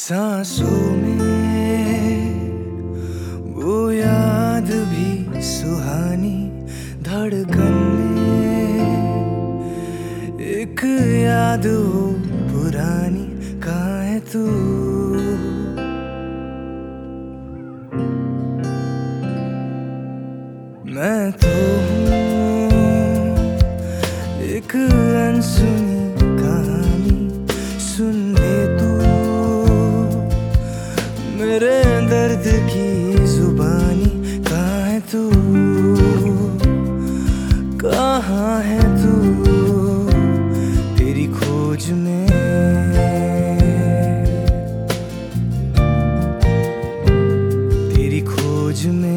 सांसों में वो याद भी सुहानी, धड़कन में एक याद हो पुरानी। कहाँ है तू? मैं तो हूँ एक अनसुनी कहानी, सुन ले तू मेरे दर्द की जुबानी। कहाँ है तू? कहाँ है तू? तेरी खोज में, तेरी खोज में।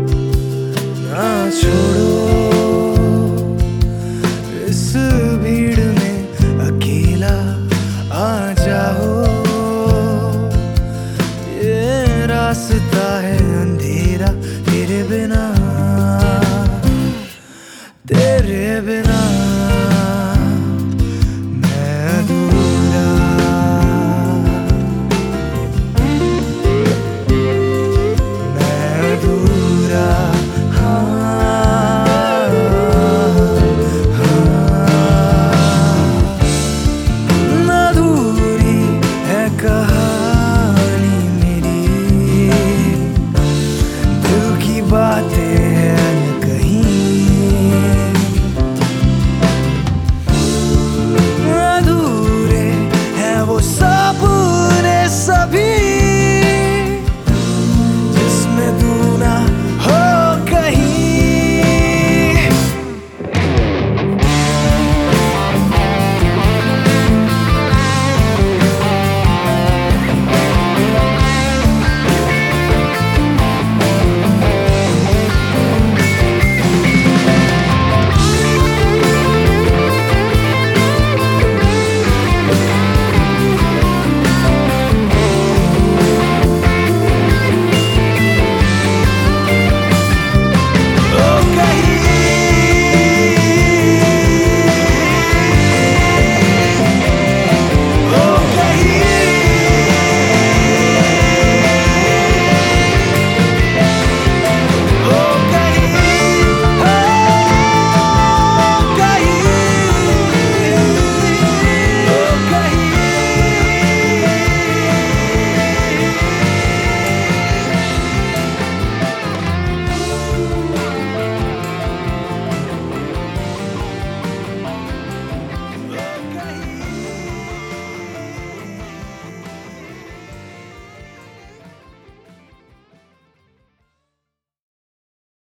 छोड़ो इस भीड़